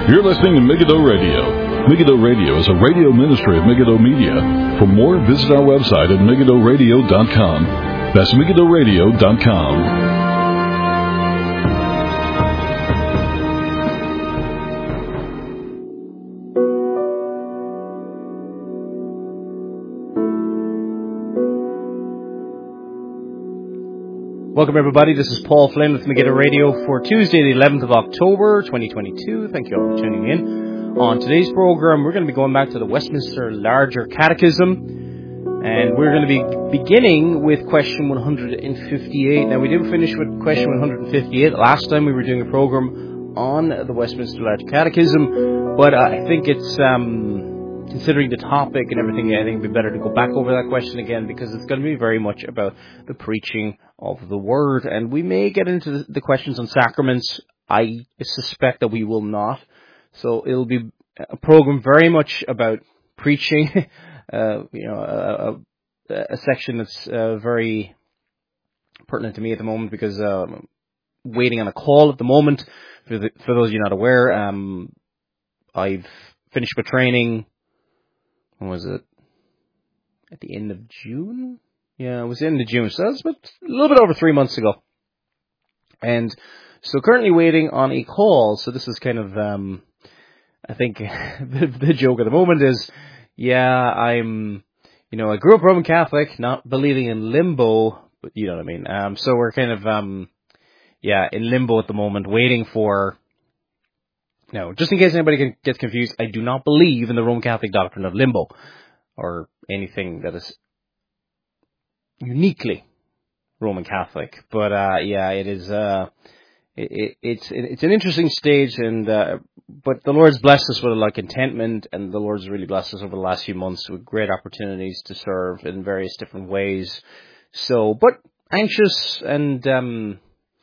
You're listening to Megiddo Radio. Megiddo Radio is a radio ministry of Megiddo Media. For more, visit our website at megiddoradio.com. That's megiddoradio.com. Welcome, everybody. This is Paul Flynn with Megiddo Radio for Tuesday, the 11th of October, 2022. Thank you all for tuning in. On today's program, we're going to be going back to the Westminster Larger Catechism, and we're going to be beginning with question 158. Now, we did finish with question 158 last time we were doing a program on the Westminster Larger Catechism, but I think it's, considering the topic and everything, I think it'd be better to go back over that question again, because it's going to be very much about the preaching of the Word. And we may get into the questions on sacraments. I suspect that we will not. So it'll be a program very much about preaching, a section that's very pertinent to me at the moment, because I'm waiting on a call at the moment. For those of you not aware, I've finished my training. When was it? At the end of June? Yeah, it was the end of June. So that's a little bit over 3 months ago. And so currently waiting on a call. So this is kind of, I think the joke at the moment is, I grew up Roman Catholic, not believing in limbo, but you know what I mean. So we're kind of, in limbo at the moment, waiting for. Now, just in case anybody gets confused, I do not believe in the Roman Catholic doctrine of limbo or anything that is uniquely Roman Catholic. But it is. It's an interesting stage, and but the Lord's blessed us with a lot of contentment, and the Lord's really blessed us over the last few months with great opportunities to serve in various different ways. So, but anxious and.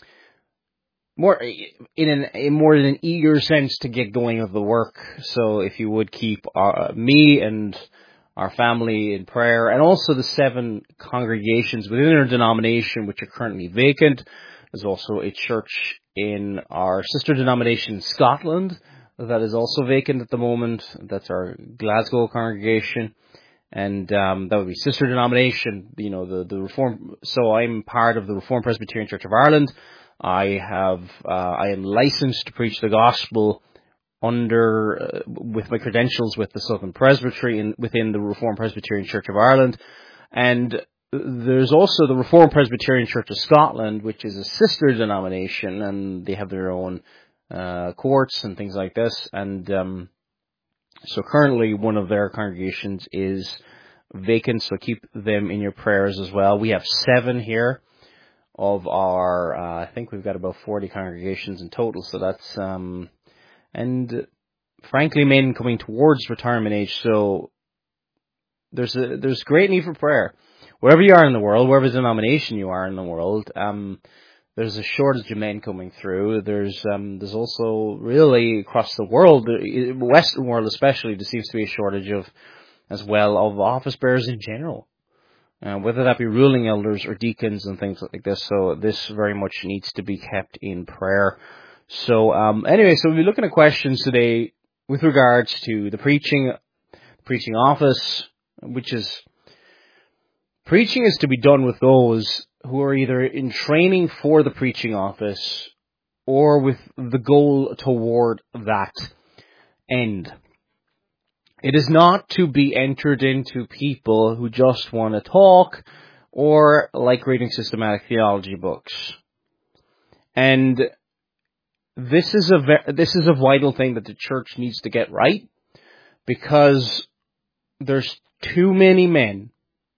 More in an eager sense to get going with the work. So if you would keep me and our family in prayer, and also the 7 congregations within our denomination which are currently vacant. There's also a church in our sister denomination in Scotland that is also vacant at the moment. That's our Glasgow congregation. And that would be sister denomination, the Reform. So I'm part of the Reformed Presbyterian Church of Ireland. I am licensed to preach the gospel with my credentials with the Southern Presbytery within the Reformed Presbyterian Church of Ireland. And there's also the Reformed Presbyterian Church of Scotland, which is a sister denomination, and they have their own courts and things like this. And so currently one of their congregations is vacant, so keep them in your prayers as well. We have 7 here. Of our, I think we've got about 40 congregations in total, so that's, and frankly, men coming towards retirement age, so there's great need for prayer. Wherever you are in the world, wherever denomination you are in the world, there's a shortage of men coming through. There's also really across the world, the Western world especially, there seems to be a shortage of office bearers in general. Whether that be ruling elders or deacons and things like this. So this very much needs to be kept in prayer. So anyway, so we'll be looking at questions today with regards to the preaching office, which is, preaching is to be done with those who are either in training for the preaching office or with the goal toward that end. It is not to be entered into people who just want to talk or like reading systematic theology books. And this is a vital thing that the church needs to get right, because there's too many men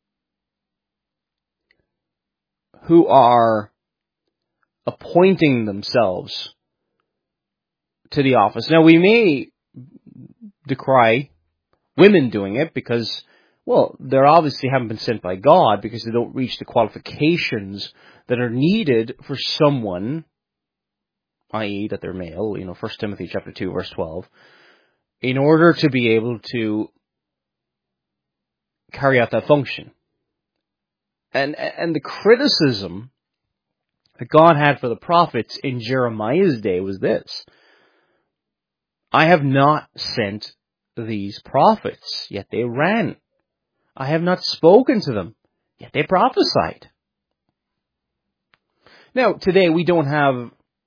who are appointing themselves to the office. Now, we may decry women doing it because, they obviously haven't been sent by God, because they don't reach the qualifications that are needed for someone, i.e. that they're male, 1 Timothy chapter 2, verse 12, in order to be able to carry out that function. And the criticism that God had for the prophets in Jeremiah's day was this: I have not sent these prophets, yet they ran. I have not spoken to them, yet they prophesied. Now, today we don't have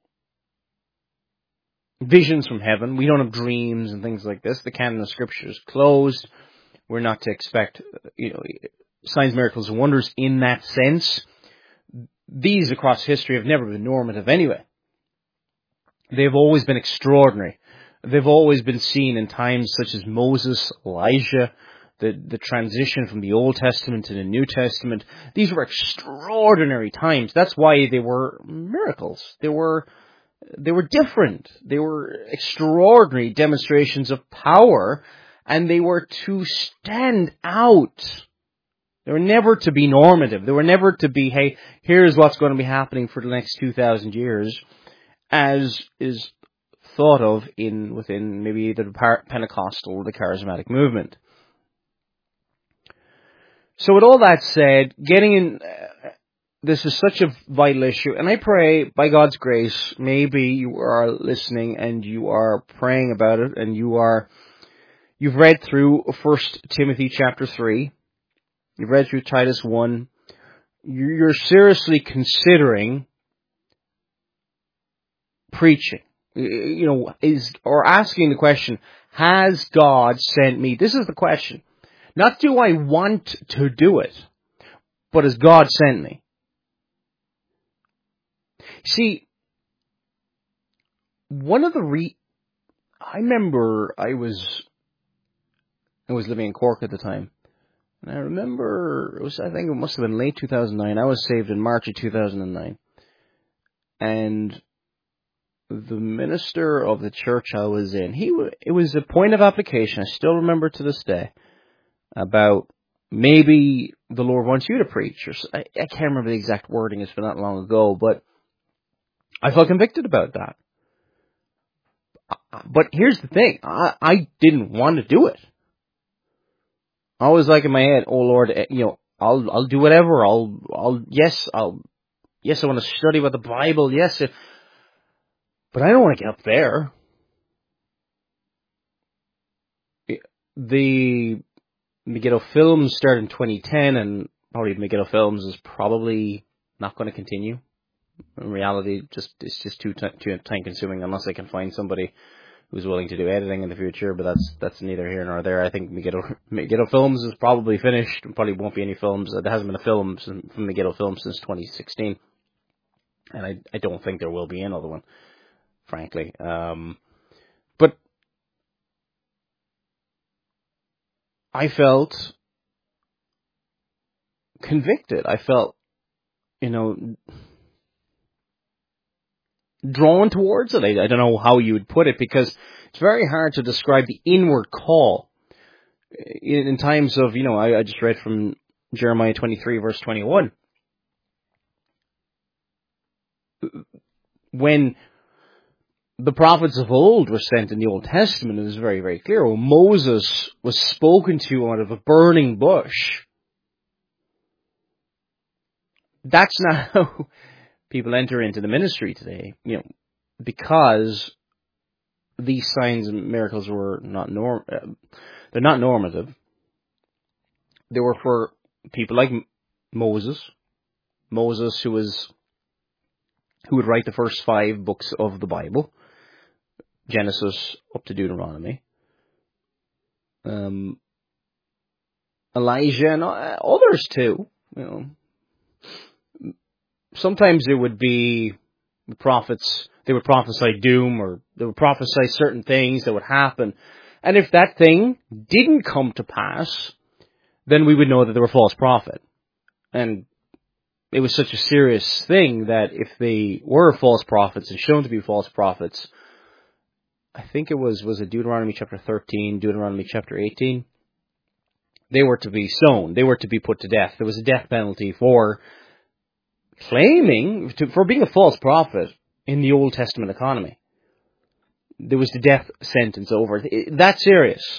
visions from heaven. We don't have dreams and things like this. The canon of Scripture is closed. We're not to expect, signs, miracles, and wonders in that sense. These across history have never been normative anyway. They've always been extraordinary. They've always been seen in times such as Moses, Elijah, the transition from the Old Testament to the New Testament. These were extraordinary times. That's why they were miracles. They were different. They were extraordinary demonstrations of power, and they were to stand out. They were never to be normative. They were never to be, hey, here's what's going to be happening for the next 2,000 years, as is thought of within maybe the Pentecostal or the Charismatic movement. So with all that said, getting in, this is such a vital issue, and I pray, by God's grace, maybe you are listening and you are praying about it, and you've read through 1 Timothy chapter 3, you've read through Titus 1, you're seriously considering preaching, or asking the question, has God sent me? This is the question. Not do I want to do it, but has God sent me? See, one of the I remember I was living in Cork at the time, and I remember I think it must have been late 2009. I was saved in March of 2009, and the minister of the church I was in, it was a point of application. I still remember to this day, about maybe the Lord wants you to preach. I can't remember the exact wording. It's been that long ago, but I felt convicted about that. But here's the thing. I didn't want to do it. I was like in my head, oh Lord, I'll do whatever. I want to study about the Bible. Yes. But I don't want to get up there. The Megiddo Films started in 2010, and probably Megiddo Films is probably not going to continue. In reality, it's just too time consuming unless I can find somebody who's willing to do editing in the future. But that's neither here nor there. I think Megiddo Films is probably finished. Probably won't be any films. There hasn't been a film from Megiddo Films since 2016, and I don't think there will be another one, frankly. But I felt convicted. I felt, drawn towards it. I don't know how you would put it, because it's very hard to describe the inward call in times of, I just read from Jeremiah 23 verse 21. When the prophets of old were sent in the Old Testament, it was very, very clear. When Moses was spoken to out of a burning bush, that's not how people enter into the ministry today, because these signs and miracles were not they're not normative. They were for people like Moses who would write the first 5 books of the Bible, Genesis up to Deuteronomy. Elijah and others too, Sometimes it would be the prophets, they would prophesy doom, or they would prophesy certain things that would happen. And if that thing didn't come to pass, then we would know that they were false prophet. And it was such a serious thing that if they were false prophets and shown to be false prophets, I think it was it Deuteronomy chapter 13, Deuteronomy chapter 18? They were to be stoned. They were to be put to death. There was a death penalty for for being a false prophet in the Old Testament economy. There was the death sentence over. That's serious.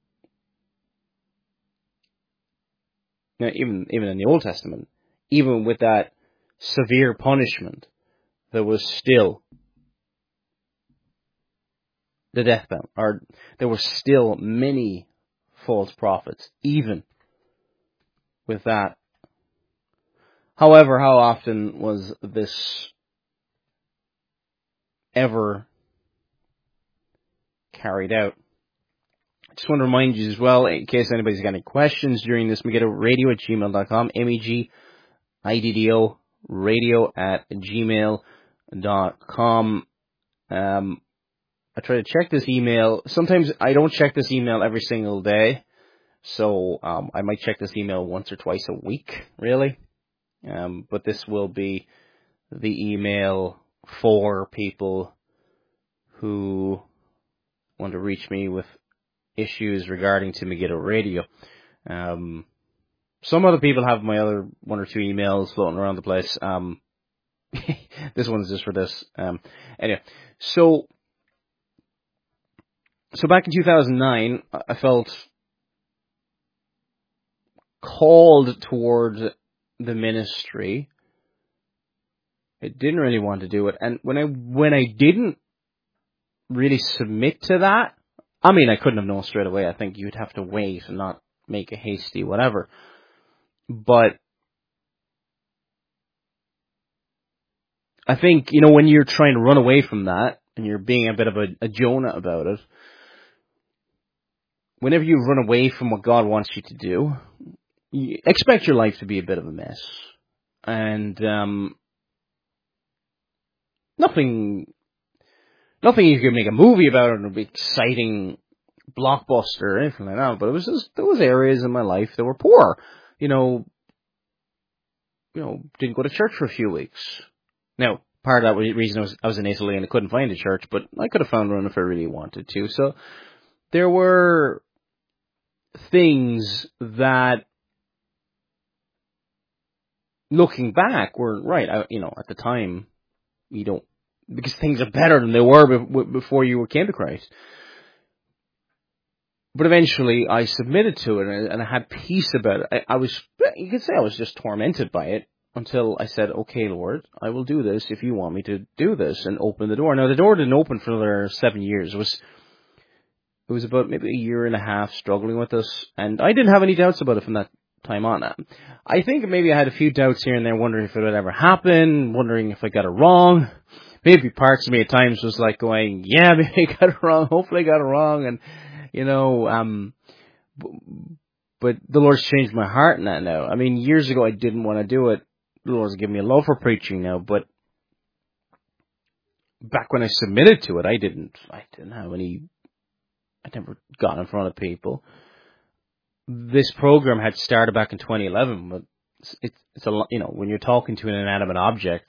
Now, even in the Old Testament, even with that severe punishment, there was still the death penalty, or there were still many false prophets, even with that. However, how often was this ever carried out? I just want to remind you as well, in case anybody's got any questions during this, megiddoradio@gmail.com, MEGIDDO radio@gmail.com. I try to check this email. Sometimes I don't check this email every single day, so I might check this email once or twice a week, really. But this will be the email for people who want to reach me with issues regarding to Megiddo Radio. Some other people have my other one or two emails floating around the place. This one's just for this. Anyway, so back in 2009, I felt called towards the ministry. I didn't really want to do it, and when I didn't really submit to that, I mean, I couldn't have known straight away. I think you'd have to wait and not make a hasty whatever. But I think, when you're trying to run away from that and you're being a bit of a Jonah about it, whenever you run away from what God wants you to do, you expect your life to be a bit of a mess. And nothing you could make a movie about it, or be exciting blockbuster or anything like that. But it was just, there was areas in my life that were poor. Didn't go to church for a few weeks. Now, part of that reason I was in Italy and I couldn't find a church, but I could have found one if I really wanted to. So there were things that, looking back, were right. At the time, because things are better than they were before you came to Christ. But eventually, I submitted to it, and I had peace about it. You could say I was just tormented by it until I said, "Okay, Lord, I will do this if you want me to do this," and open the door. Now, the door didn't open for another 7 years. It was about maybe a year and a half struggling with this, and I didn't have any doubts about it from that time on. I think maybe I had a few doubts here and there, wondering if it would ever happen, wondering if I got it wrong. Maybe parts of me at times was like going, yeah, maybe I got it wrong, hopefully I got it wrong, and, but the Lord's changed my heart in that now. I mean, years ago I didn't want to do it. The Lord's given me a love for preaching now, but back when I submitted to it, I never got in front of people. This program had started back in 2011, but it's a lot, when you're talking to an inanimate object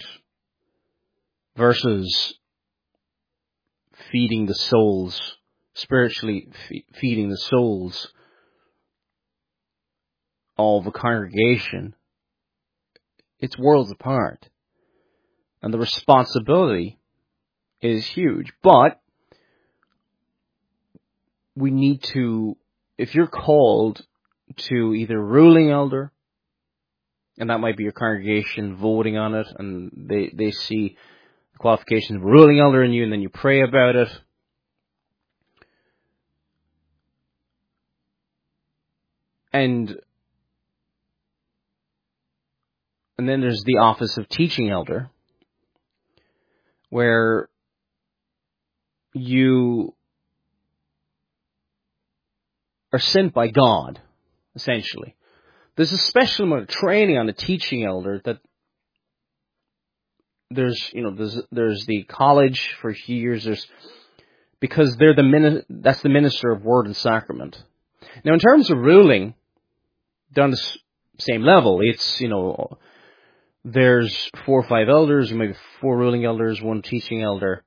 versus feeding the souls, spiritually feeding the souls of a congregation, it's worlds apart. And the responsibility is huge. But we need to, if you're called to either ruling elder, and that might be your congregation voting on it, and they see the qualifications of ruling elder in you, and then you pray about it. And then there's the office of teaching elder, where you are sent by God, essentially. There's a special amount of training on the teaching elder that there's the college for a few years. Because they're that's the minister of word and sacrament. Now, in terms of ruling, they're on the same level. It's, there's 4 or 5 elders, maybe 4 ruling elders, 1 teaching elder.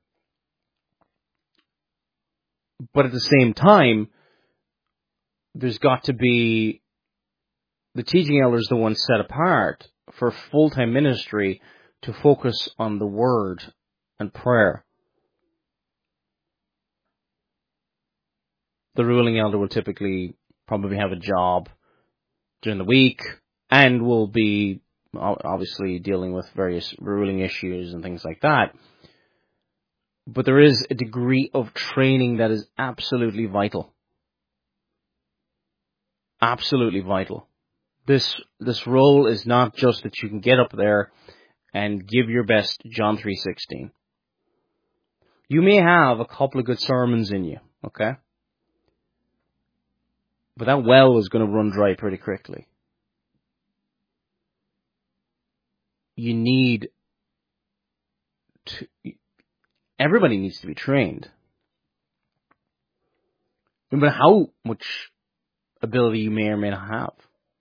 But at the same time, there's got to be, the teaching elder is the one set apart for full-time ministry to focus on the word and prayer. The ruling elder will typically probably have a job during the week and will be obviously dealing with various ruling issues and things like that. But there is a degree of training that is absolutely vital. Absolutely vital. This role is not just that you can get up there and give your best John 3:16. You may have a couple of good sermons in you, okay? But that well is going to run dry pretty quickly. You need to... Everybody needs to be trained. No matter how much ability you may or may not have.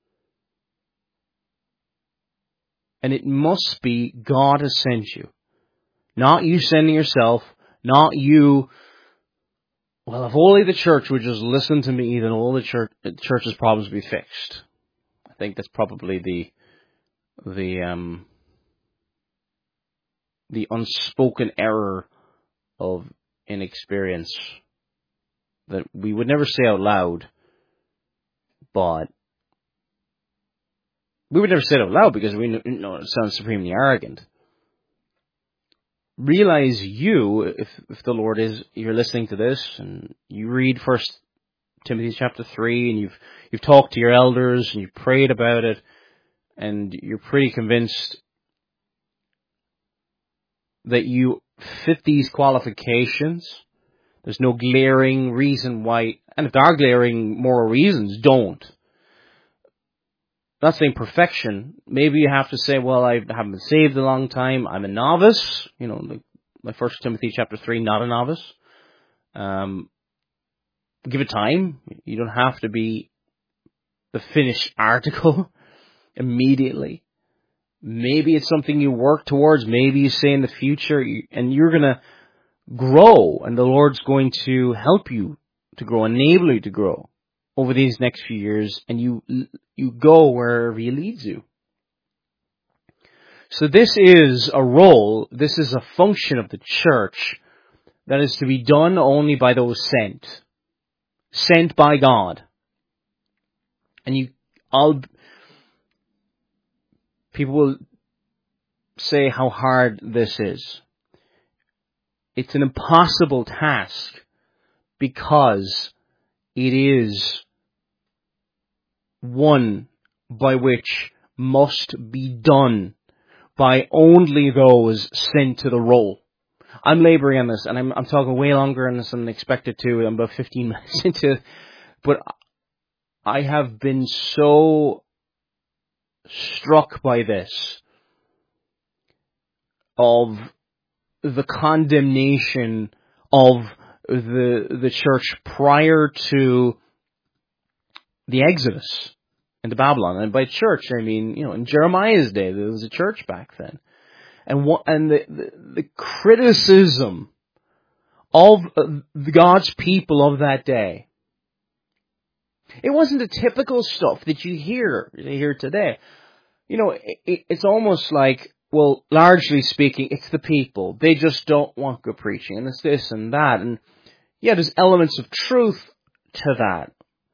And it must be God has sent you. Not you sending yourself. Not you, well, if only the church would just listen to me, then all the church's problems would be fixed. I think that's probably the unspoken error of inexperience that we would never say out loud, but we would never say it out loud because we know it sounds supremely arrogant. Realize if the Lord is, you're listening to this and you read 1 Timothy chapter 3 and you've talked to your elders and you've prayed about it and you're pretty convinced that you fit these qualifications. There's no glaring reason why, and if there are glaring moral reasons, don't. Not saying perfection. Maybe you have to say, well, I haven't been saved a long time. I'm a novice. Like 1 Timothy chapter 3, not a novice. Give it time. You don't have to be the finished article immediately. Maybe it's something you work towards. Maybe you say in the future, and you're going to grow, and the Lord's going to help you to grow, enable you to grow over these next few years, and you go wherever He leads you. So this is a role, this is a function of the church that is to be done only by those sent by God. And people will say how hard this is. It's an impossible task because it is one by which must be done by only those sent to the role. I'm laboring on this, and I'm talking way longer on this than expected to. I'm about 15 minutes into it. But I have been so struck by this, of the condemnation of the church prior to the Exodus into Babylon. And by church, I mean, in Jeremiah's day, there was a church back then. And the criticism of God's people of that day, it wasn't the typical stuff that you hear today. It's almost like, well, largely speaking, it's the people. They just don't want good preaching, and it's this and that. And yeah, there's elements of truth to that.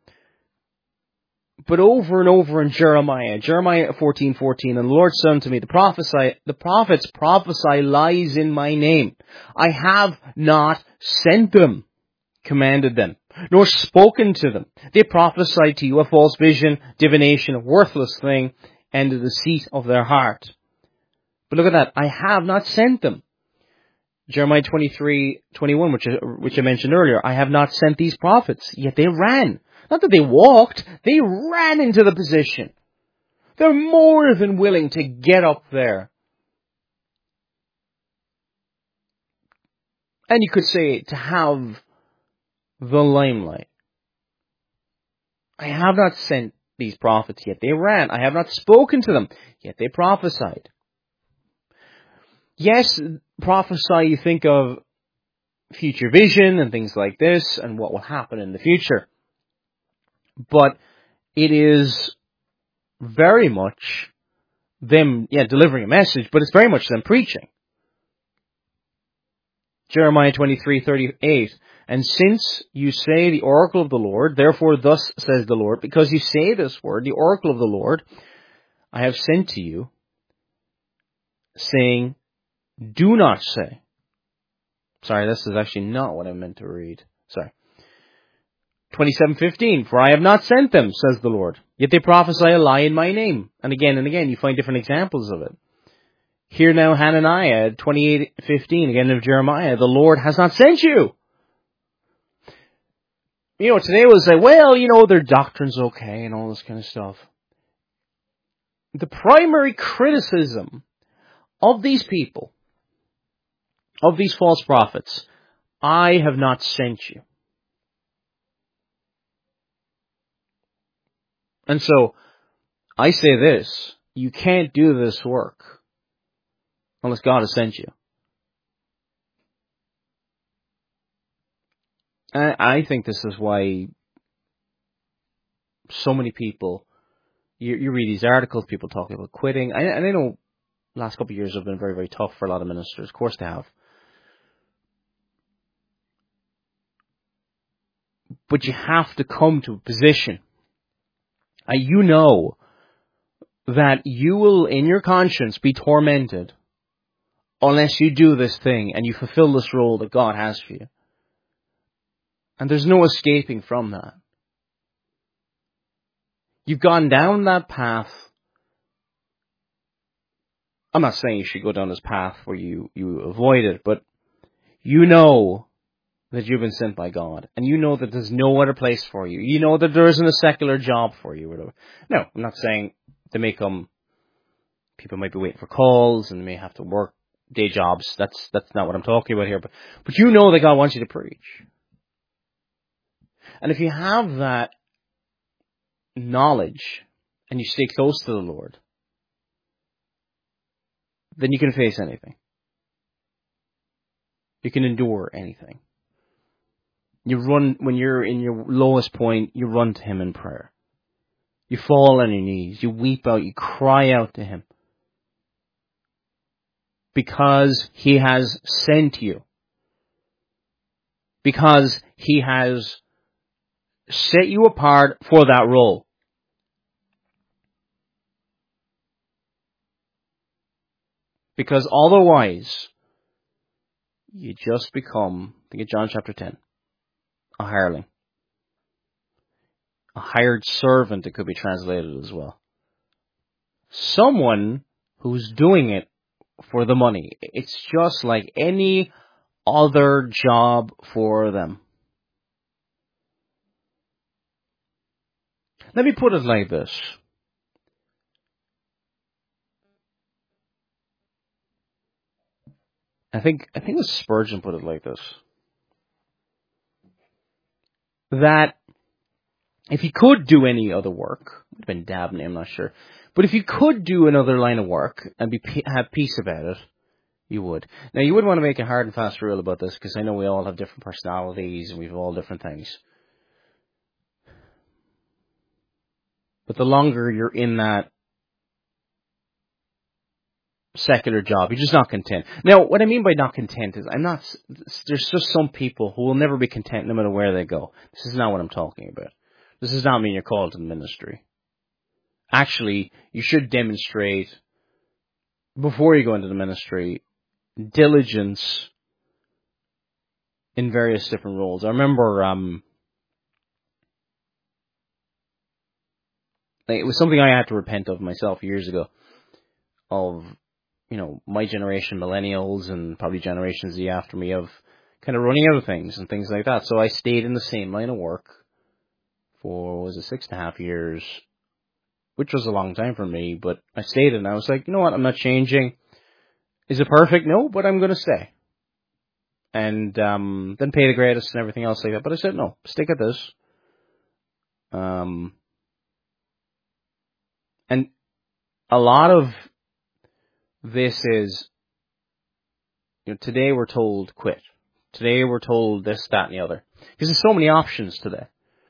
But over and over in Jeremiah 14:14, and the Lord said unto me, the prophets prophesy lies in my name. I have not sent them, commanded them, nor spoken to them. They prophesy to you a false vision, divination, a worthless thing, and the deceit of their heart. But look at that. I have not sent them. Jeremiah 23:21, which I mentioned earlier. I have not sent these prophets, yet they ran. Not that they walked, they ran into the position. They're more than willing to get up there. And you could say to have the limelight. I have not sent these prophets, yet they ran. I have not spoken to them, yet they prophesied. Yes, prophesy, you think of future vision and things like this and what will happen in the future. But it is very much them, delivering a message, but it's very much them preaching. Jeremiah 23:38, and since you say the oracle of the Lord, therefore thus says the Lord, because you say this word, the oracle of the Lord, I have sent to you, saying, do not say, Sorry, this is actually not what I meant to read. Sorry. 27:15, for I have not sent them, says the Lord. Yet they prophesy a lie in my name. And again, you find different examples of it. Here now, Hananiah, 28:15, again of Jeremiah, the Lord has not sent you. Today we'll say, well, their doctrine's okay and all this kind of stuff. The primary criticism of these people, of these false prophets, I have not sent you. And so, I say this, you can't do this work unless God has sent you. I think this is why so many people, you read these articles, people talking about quitting. And I know the last couple of years have been very, very tough for a lot of ministers. Of course they have. But you have to come to a position. You know that you will, in your conscience, be tormented unless you do this thing and you fulfill this role that God has for you. And there's no escaping from that. You've gone down that path. I'm not saying you should go down this path where you avoid it, but you know that you've been sent by God, and you know that there's no other place for you. You know that there isn't a secular job for you. No, I'm not saying they may come, people might be waiting for calls, and they may have to work day jobs. That's not what I'm talking about here, but you know that God wants you to preach. And if you have that knowledge, and you stay close to the Lord, then you can face anything. You can endure anything. You run, when you're in your lowest point, you run to Him in prayer. You fall on your knees. You weep out. You cry out to Him. Because He has sent you. Because He has set you apart for that role. Because otherwise, you just become, think of John chapter 10, a hireling. A hired servant, it could be translated as well. Someone who's doing it for the money. It's just like any other job for them. Let me put it like this. I think it was Spurgeon put it like this. That if you could do any other work, it would have been Dabney, I'm not sure. But if you could do another line of work and have peace about it, you would. Now, you wouldn't want to make a hard and fast rule about this, because I know we all have different personalities and we have all different things. But the longer you're in that secular job, you're just not content. Now, what I mean by not content is, there's just some people who will never be content no matter where they go. This is not what I'm talking about. This does not mean you're called to the ministry. Actually, you should demonstrate, before you go into the ministry, diligence in various different roles. I remember, it was something I had to repent of myself years ago, of, my generation, millennials, and probably generations Z after me, of kind of running out of things and things like that. So I stayed in the same line of work for, 6.5 years, which was a long time for me, but I stayed and I was like, you know what, I'm not changing. Is it perfect? No, but I'm going to stay. And then pay the greatest and everything else like that. But I said, no, stick at this. And a lot of this is, today we're told quit. Today we're told this, that, and the other. Because there's so many options today.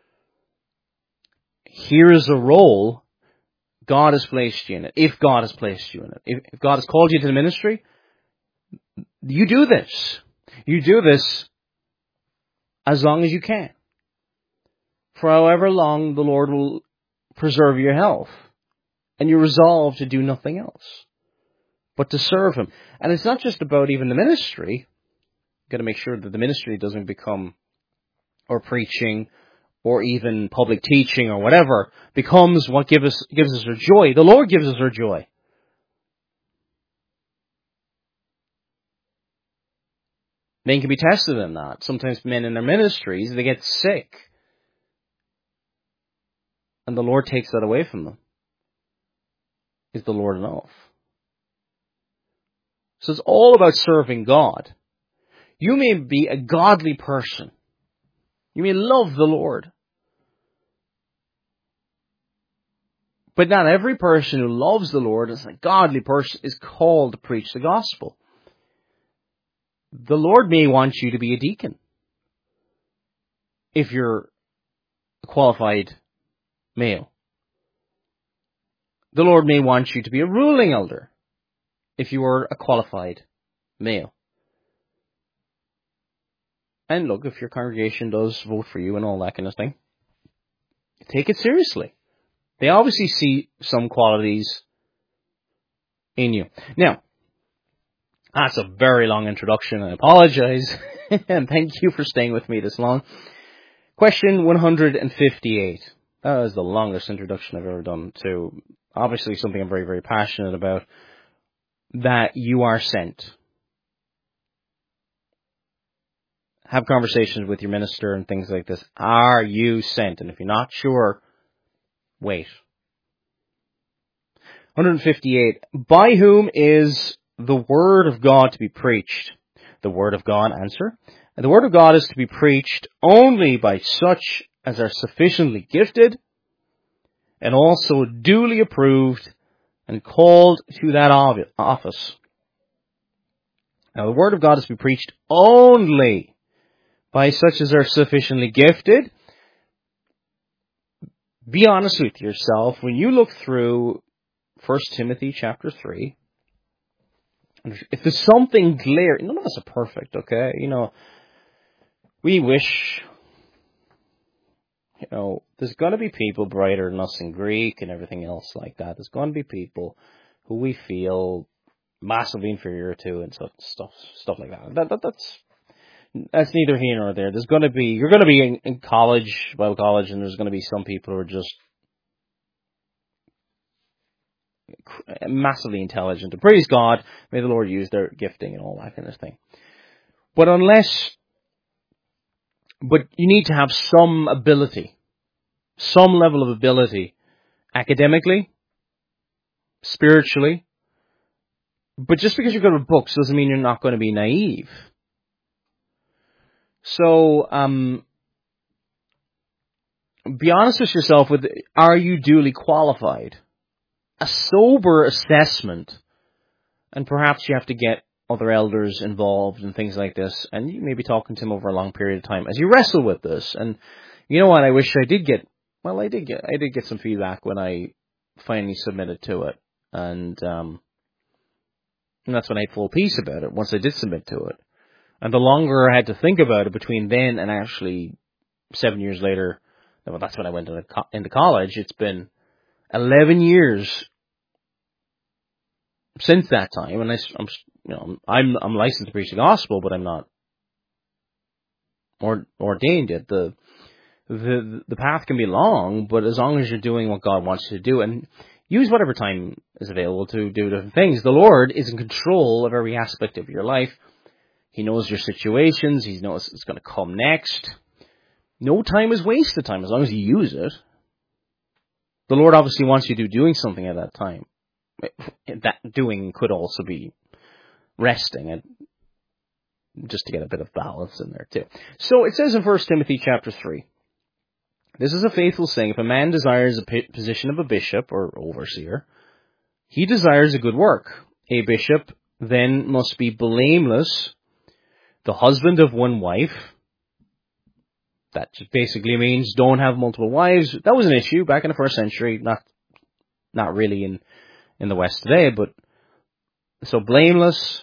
Here's a role God has placed you in it. If God has placed you in it. If God has called you to the ministry, you do this. You do this as long as you can. For however long the Lord will preserve your health. And you resolve to do nothing else but to serve Him. And it's not just about even the ministry. got to make sure that the ministry doesn't become, or preaching, or even public teaching or whatever, becomes what gives us our joy. The Lord gives us our joy. Men can be tested in that. Sometimes men in their ministries, they get sick. And the Lord takes that away from them. Is the Lord enough? So it's all about serving God. You may be a godly person. You may love the Lord. But not every person who loves the Lord as a godly person is called to preach the gospel. The Lord may want you to be a deacon if you're a qualified male. The Lord may want you to be a ruling elder if you are a qualified male. And look, if your congregation does vote for you and all that kind of thing, take it seriously. They obviously see some qualities in you. Now, that's a very long introduction. I apologize. And thank you for staying with me this long. Question 158. That was the longest introduction I've ever done to obviously something I'm very, very passionate about. That you are sent. Have conversations with your minister and things like this. Are you sent? And if you're not sure, wait. 158. By whom is the word of God to be preached? The word of God, answer. And the word of God is to be preached only by such as are sufficiently gifted and also duly approved and called to that office. Now, the word of God is to be preached only by such as are sufficiently gifted. Be honest with yourself. When you look through 1 Timothy chapter 3, if there's something glaring, none of us are perfect, okay? We wish, there's going to be people brighter than us in Greek and everything else like that. There's going to be people who we feel massively inferior to and stuff like that. That's neither here nor there. You're going to be in college, Bible college, and there's going to be some people who are just massively intelligent. And praise God, may the Lord use their gifting and all that kind of thing. But you need to have some ability, some level of ability, academically, spiritually. But just because you're good with books doesn't mean you're not going to be naive. So, be honest with yourself are you duly qualified? A sober assessment, and perhaps you have to get other elders involved and things like this, and you may be talking to them over a long period of time as you wrestle with this. And you know what? I wish I did get some feedback when I finally submitted to it, and that's when I had full peace about it. Once I did submit to it, and the longer I had to think about it between then and actually 7 years later, well, that's when I went into college. It's been 11 years since that time, and I'm licensed to preach the gospel, but I'm not ordained yet. The path can be long, but as long as you're doing what God wants you to do, and use whatever time is available to do different things. The Lord is in control of every aspect of your life. He knows your situations. He knows it's going to come next. No time is wasted time as long as you use it. The Lord obviously wants you to be doing something at that time. That doing could also be resting, and just to get a bit of balance in there too. So it says in 1 Timothy chapter 3, this is a faithful saying, if a man desires a position of a bishop or overseer, he desires a good work. A bishop then must be blameless, the husband of one wife. That just basically means don't have multiple wives. That was an issue back in the first century, not really in the West today, but so blameless,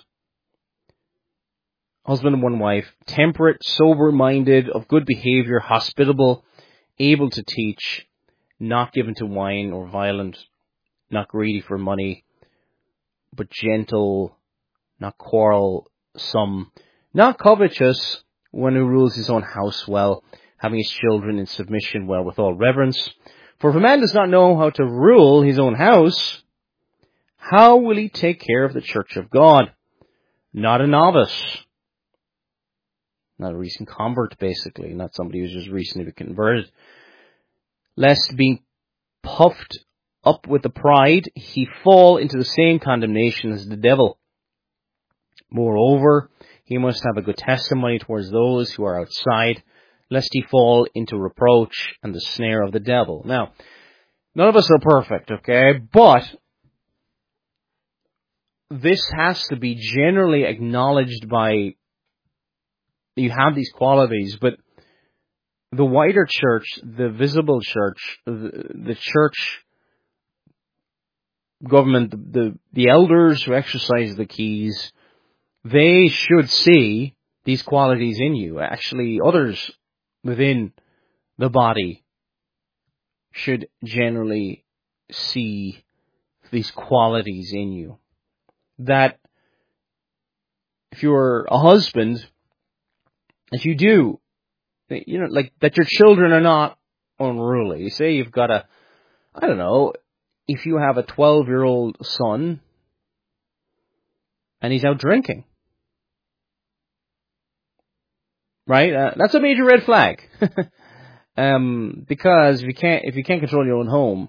husband of one wife, temperate, sober-minded, of good behavior, hospitable, able to teach, not given to wine or violent, not greedy for money, but gentle, not quarrelsome, Not covetous, one who rules his own house well, having his children in submission well with all reverence. For if a man does not know how to rule his own house, how will he take care of the church of God? Not a novice. Not a recent convert, basically. Not somebody who's just recently been converted. Lest being puffed up with the pride, he fall into the same condemnation as the devil. Moreover, he must have a good testimony towards those who are outside, lest he fall into reproach and the snare of the devil. Now, none of us are perfect, okay? But this has to be generally acknowledged by, you have these qualities, but the wider church, the visible church, the church government, the elders who exercise the keys, they should see these qualities in you. Actually, others within the body should generally see these qualities in you. That if you're a husband, if you do, like that your children are not unruly. Say you've got if you have a 12-year-old son and he's out drinking, right? That's a major red flag. Because if you can't control your own home,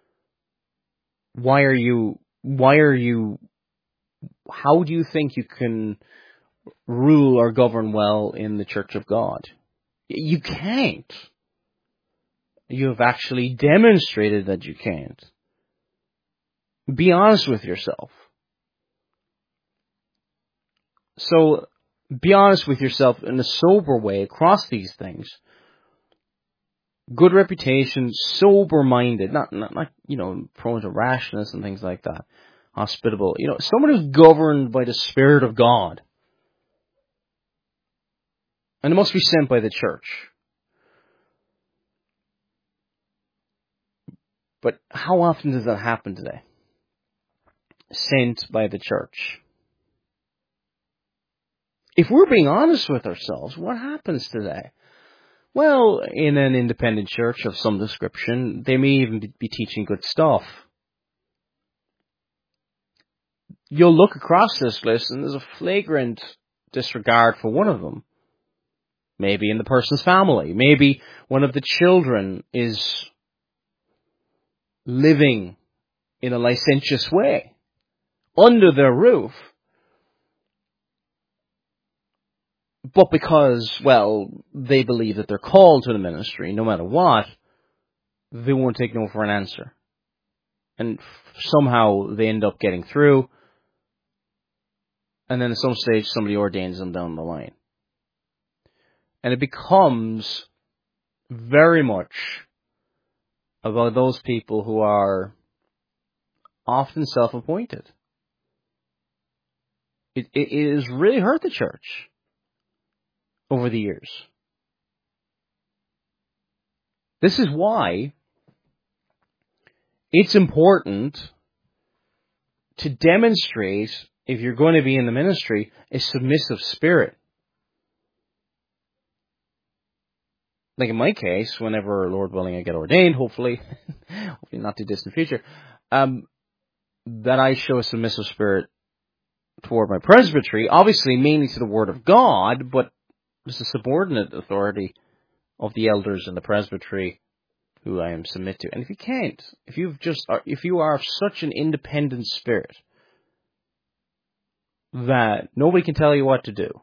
how do you think you can rule or govern well in the Church of God? You can't. You have actually demonstrated that you can't. Be honest with yourself. So, be honest with yourself in a sober way across these things. Good reputation, sober-minded, not prone to rashness and things like that. Hospitable. Someone who's governed by the Spirit of God. And it must be sent by the church. But how often does that happen today? Sent by the church. If we're being honest with ourselves, what happens today? Well, in an independent church of some description, they may even be teaching good stuff. You'll look across this list and there's a flagrant disregard for one of them. Maybe in the person's family. Maybe one of the children is living in a licentious way under their roof. But because, they believe that they're called to the ministry, no matter what, they won't take no for an answer. And somehow they end up getting through. And then at some stage, somebody ordains them down the line. And it becomes very much about those people who are often self-appointed. It has really hurt the church over the years. This is why it's important to demonstrate, if you're going to be in the ministry, a submissive spirit. Like in my case, whenever, Lord willing, I get ordained, hopefully not too distant future, that I show a submissive spirit toward my presbytery, obviously mainly to the Word of God, but there's a subordinate authority of the elders in the presbytery who I am submit to. And if you can't, if you are of such an independent spirit that nobody can tell you what to do,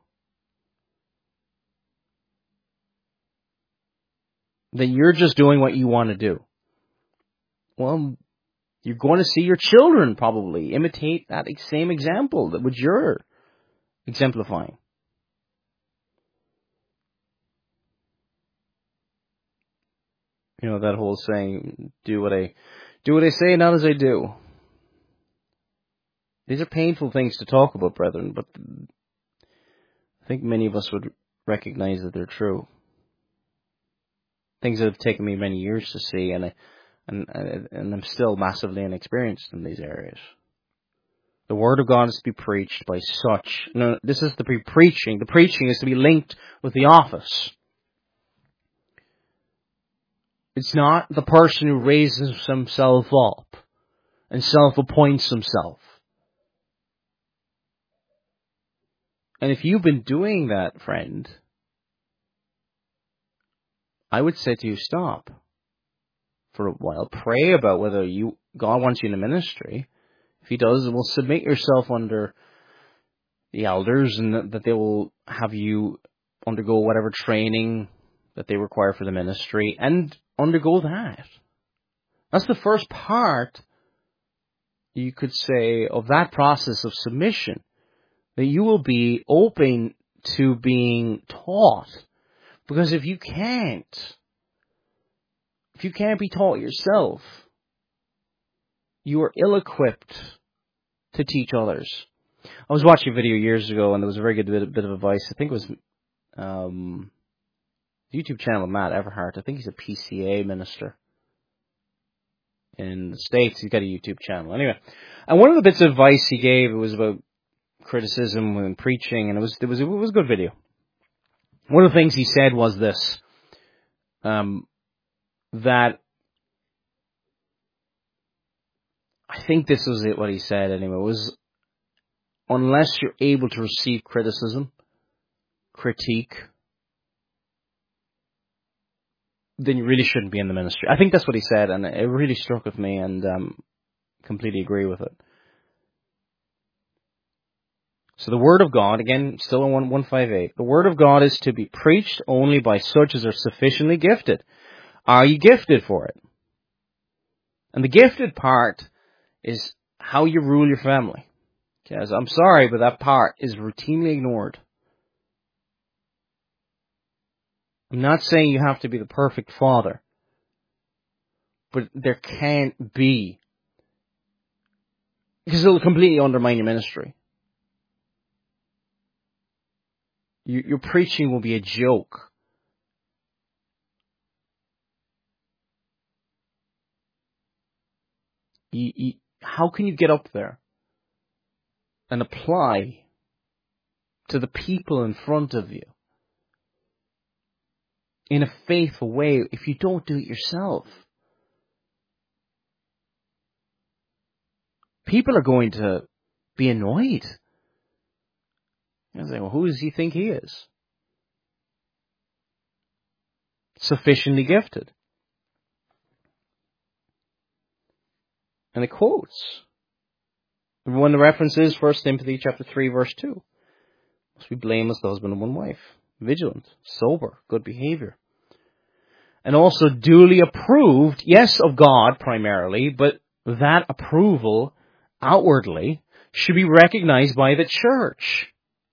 that you're just doing what you want to do, well, you're going to see your children probably imitate that same example that which you're exemplifying. That whole saying, do what I say, not as I do. These are painful things to talk about, brethren, but I think many of us would recognize that they're true. Things that have taken me many years to see, and I'm still massively inexperienced in these areas. The Word of God is to be preached by such. No, this is to be preaching. The preaching is to be linked with the office. It's not the person who raises himself up and self-appoints himself. And if you've been doing that, friend, I would say to you, stop for a while. Pray about whether God wants you in a ministry. If He does, well, submit yourself under the elders, and that they will have you undergo whatever training that they require for the ministry, and undergo that. That's the first part, you could say, of that process of submission, that you will be open to being taught. Because if you can't be taught yourself, you are ill-equipped to teach others. I was watching a video years ago, and there was a very good bit of advice. I think it was the YouTube channel of Matt Everhart. I think he's a PCA minister in the States. He's got a YouTube channel. Anyway, and one of the bits of advice he gave, it was about criticism and preaching, and it was a good video. One of the things he said was this, that I think this was it, what he said anyway, was unless you're able to receive criticism, critique, then you really shouldn't be in the ministry. I think that's what he said, and it really struck with me, and completely agree with it. So the Word of God, again, still in 158, the Word of God is to be preached only by such as are sufficiently gifted. Are you gifted for it? And the gifted part is how you rule your family. Because I'm sorry, but that part is routinely ignored. I'm not saying you have to be the perfect father, but there can't be, because it'll completely undermine your ministry. Your preaching will be a joke. How can you get up there and apply to the people in front of you in a faithful way if you don't do it yourself? People are going to be annoyed. They're saying, well, who does he think he is? Sufficiently gifted. And it quotes. One of the references, 1 Timothy chapter 3, verse 2. Must be blameless, the husband of one wife. Vigilant, sober, good behavior. And also duly approved, yes, of God primarily, but that approval outwardly should be recognized by the church.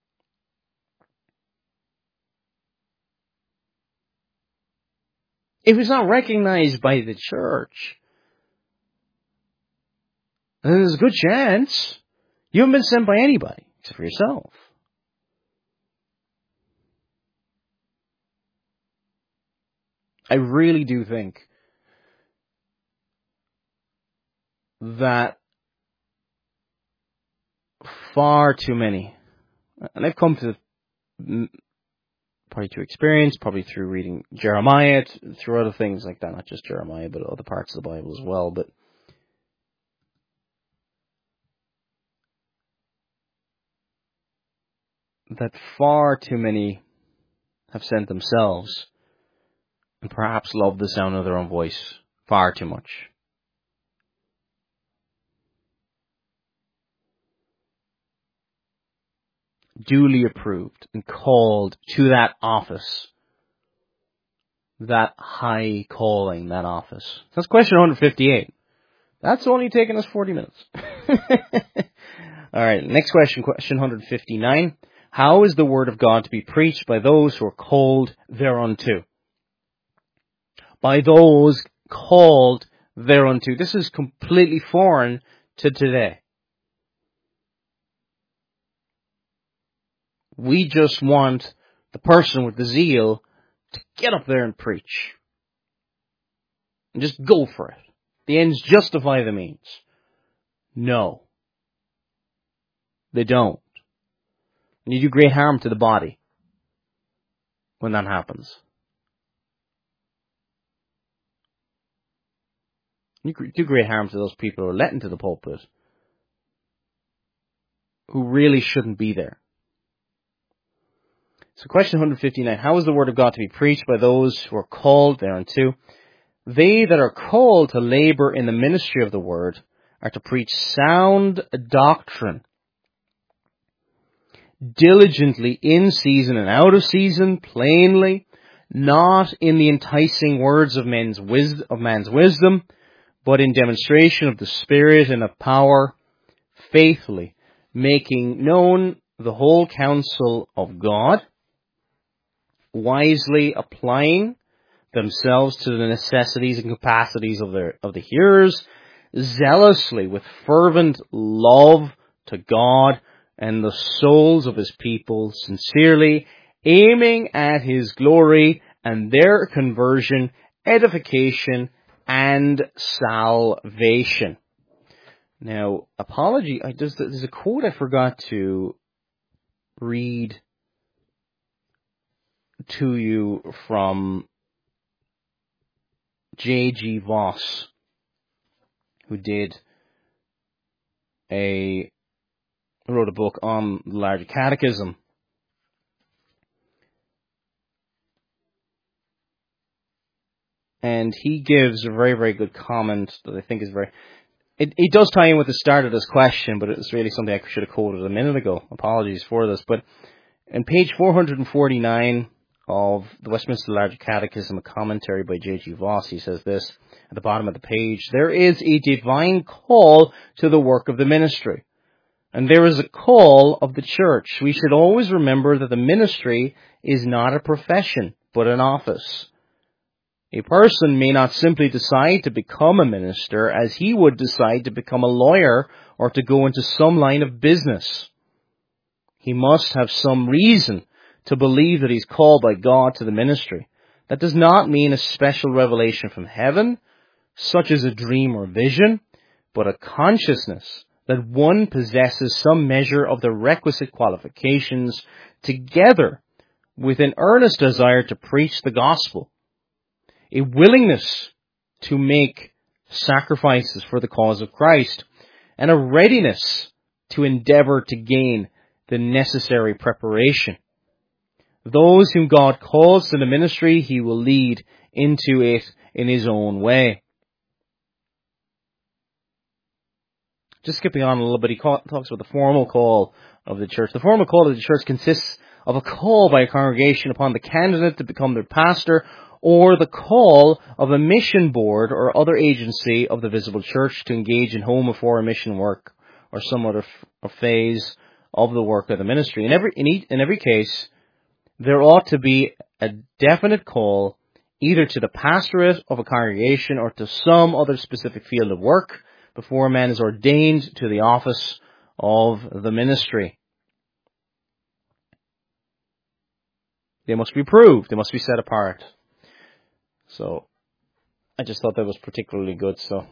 If it's not recognized by the church, then there's a good chance you haven't been sent by anybody except for yourself. I really do think that far too many, and I've come to probably through experience, probably through reading Jeremiah, through other things like that, not just Jeremiah, but other parts of the Bible as well, but that far too many have sent themselves and perhaps love the sound of their own voice far too much. Duly approved and called to that office, that high calling, that office. That's question 158. That's only taken us 40 minutes. All right, next question, question 159. How is the word of God to be preached by those who are called thereunto? By those called thereunto. This is completely foreign to today. We just want the person with the zeal to get up there and preach. And just go for it. The ends justify the means. No. They don't. And you do great harm to the body when that happens. You do great harm to those people who are let into the pulpit who really shouldn't be there. So question 159, how is the word of God to be preached by those who are called thereunto? They that are called to labor in the ministry of the word are to preach sound doctrine, diligently in season and out of season, plainly, not in the enticing words of man's wisdom, but in demonstration of the Spirit and of power, faithfully, making known the whole counsel of God, wisely applying themselves to the necessities and capacities of the hearers, zealously with fervent love to God and the souls of his people, sincerely aiming at his glory and their conversion, edification, and salvation. Now, there's a quote I forgot to read to you from J.G. Voss, who wrote a book on the Larger Catechism. And he gives a very, very good comment that I think is it does tie in with the start of this question, but it's really something I should have quoted a minute ago. Apologies for this. But on page 449 of the Westminster Larger Catechism, a commentary by J.G. Voss, he says this at the bottom of the page: there is a divine call to the work of the ministry, and there is a call of the church. We should always remember that the ministry is not a profession, but an office. A person may not simply decide to become a minister as he would decide to become a lawyer or to go into some line of business. He must have some reason to believe that he's called by God to the ministry. That does not mean a special revelation from heaven, such as a dream or vision, but a consciousness that one possesses some measure of the requisite qualifications, together with an earnest desire to preach the gospel, a willingness to make sacrifices for the cause of Christ, and a readiness to endeavor to gain the necessary preparation. Those whom God calls to the ministry, he will lead into it in his own way. Just skipping on a little bit, he talks about the formal call of the church. The formal call of the church consists of a call by a congregation upon the candidate to become their pastor, or the call of a mission board or other agency of the visible church to engage in home or foreign mission work or some other phase of the work of the ministry. In every case, there ought to be a definite call either to the pastorate of a congregation or to some other specific field of work before a man is ordained to the office of the ministry. They must be proved. They must be set apart. So, I just thought that was particularly good. So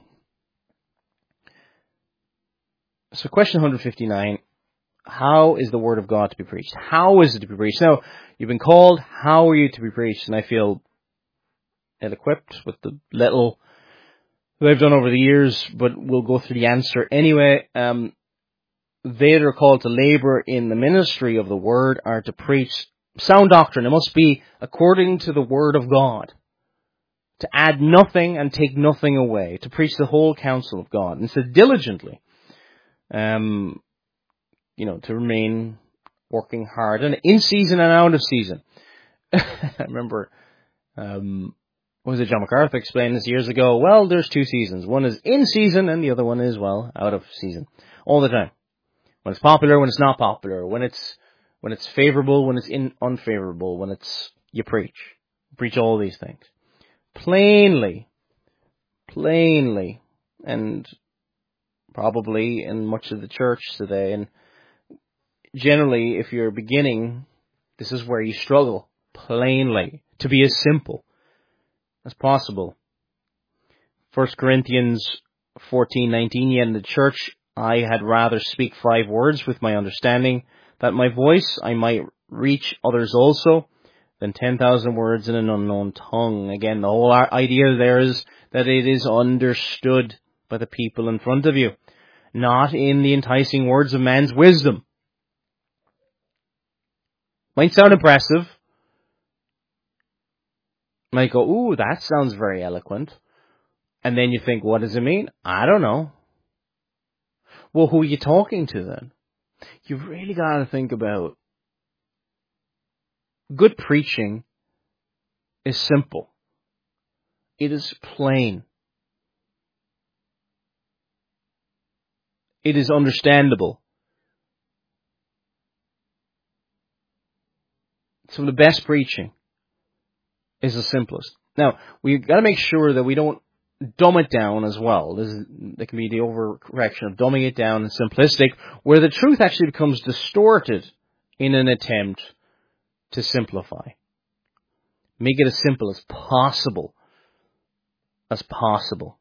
question 159. How is the word of God to be preached? How is it to be preached? Now, you've been called. How are you to be preached? And I feel ill-equipped with the little that I've done over the years, but we'll go through the answer anyway. They that are called to labor in the ministry of the word are to preach sound doctrine. It must be according to the word of God, to add nothing and take nothing away, to preach the whole counsel of God, and so diligently, to remain working hard and in season and out of season. I remember, John MacArthur explained this years ago. Well, there's two seasons. One is in season and the other one is, out of season. All the time. When it's popular, when it's not popular, when it's favorable, when it's unfavorable, when you preach. Preach all these things. Plainly, and probably in much of the church today, and generally, if you're beginning, this is where you struggle, plainly, to be as simple as possible. 1 Corinthians 14:19, yet in the church I had rather speak 5 words with my understanding, that my voice I might reach others also, than 10,000 words in an unknown tongue. Again, the whole idea there is that it is understood by the people in front of you, not in the enticing words of man's wisdom. Might sound impressive. Might go, ooh, that sounds very eloquent. And then you think, what does it mean? I don't know. Well, who are you talking to then? You've really got to think about good preaching is simple. It is plain. It is understandable. So the best preaching is the simplest. Now, we've got to make sure that we don't dumb it down as well. There can be the overcorrection of dumbing it down and simplistic, where the truth actually becomes distorted in an attempt to simplify. Make it as simple as possible. As possible.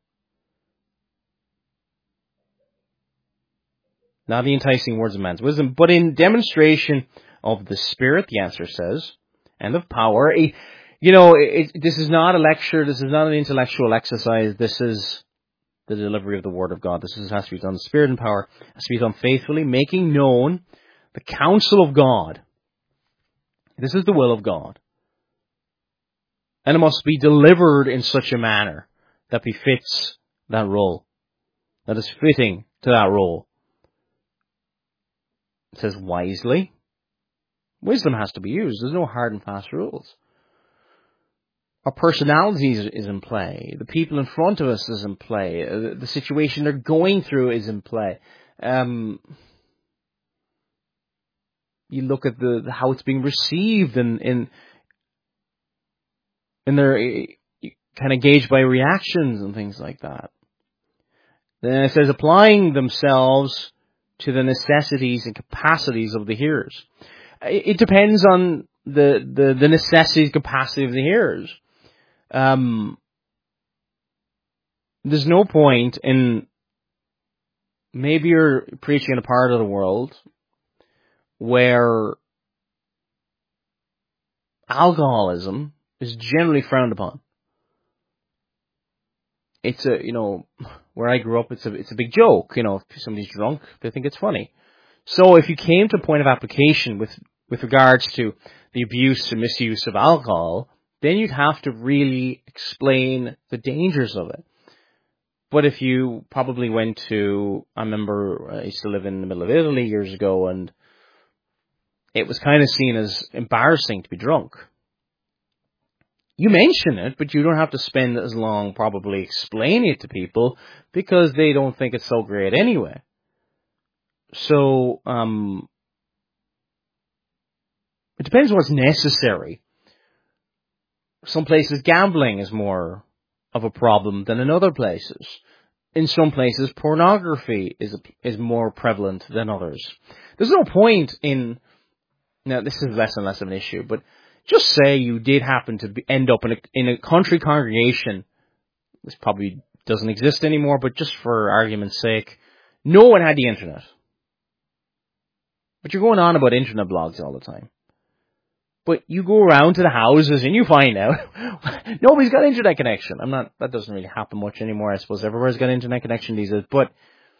Not the enticing words of man's wisdom, but in demonstration of the Spirit, the answer says, and of power. This is not a lecture, this is not an intellectual exercise, this is the delivery of the Word of God. This has to be done in spirit and power, has to be done faithfully, making known the counsel of God. This is the will of God. And it must be delivered in such a manner that befits that role, that is fitting to that role. It says wisely. Wisdom has to be used. There's no hard and fast rules. Our personality is in play. The people in front of us is in play. The situation they're going through is in play. You look at how it's being received and they're kind of gauged by reactions and things like that. Then it says applying themselves to the necessities and capacities of the hearers. It depends on the necessities and capacity of the hearers. There's no point in, maybe you're preaching in a part of the world where alcoholism is generally frowned upon. It's where I grew up, it's a big joke. If somebody's drunk, they think it's funny. So if you came to a point of application with regards to the abuse and misuse of alcohol, then you'd have to really explain the dangers of it. But if you probably went to, I remember I used to live in the middle of Italy years ago, and it was kind of seen as embarrassing to be drunk. You mention it, but you don't have to spend as long probably explaining it to people because they don't think it's so great anyway. So, it depends on what's necessary. Some places gambling is more of a problem than in other places. In some places pornography is more prevalent than others. There's no point in, now this is less and less of an issue, but just say you did happen to end up in a country congregation. This probably doesn't exist anymore, but just for argument's sake, no one had the internet. But you're going on about internet blogs all the time. But you go around to the houses and you find out nobody's got internet connection. That doesn't really happen much anymore. I suppose everywhere's got internet connection these days. But,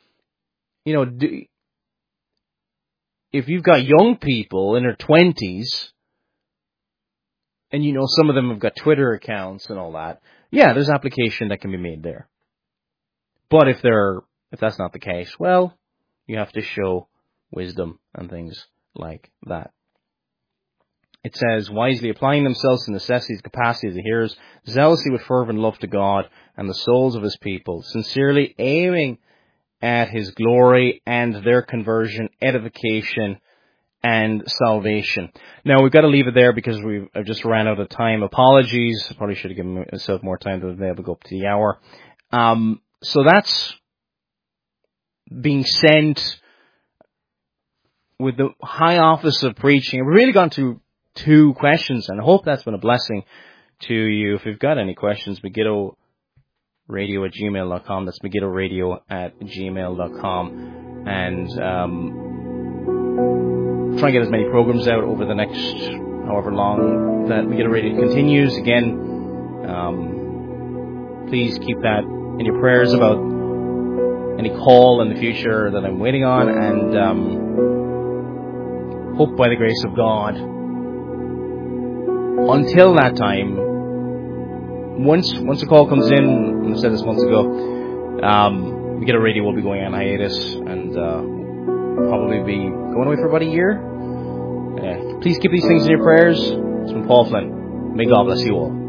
if you've got young people in their 20s, and some of them have got Twitter accounts and all that, yeah, there's application that can be made there. But if that's not the case, well, you have to show wisdom and things like that. It says, wisely applying themselves to necessities, capacity of the hearers, zealously with fervent love to God and the souls of his people, sincerely aiming at his glory and their conversion, edification, and salvation. Now, we've got to leave it there because I've just ran out of time. Apologies. I probably should have given myself more time to be able to go up to the hour. So that's being sent with the high office of preaching. We've really gone to 2 questions, and I hope that's been a blessing to you. If you've got any questions, Megiddo megiddoradio@gmail.com. That's megiddoradio@gmail.com. And try and get as many programs out over the next however long that Megiddo Radio continues. Again, please keep that in your prayers about any call in the future that I'm waiting on, and hope by the grace of God, until that time, once a call comes in, I said this months ago, Megiddo Radio will be going on hiatus, and probably be going away for about a year. Please keep these things in your prayers. It's been Paul Flynn. May God bless you all.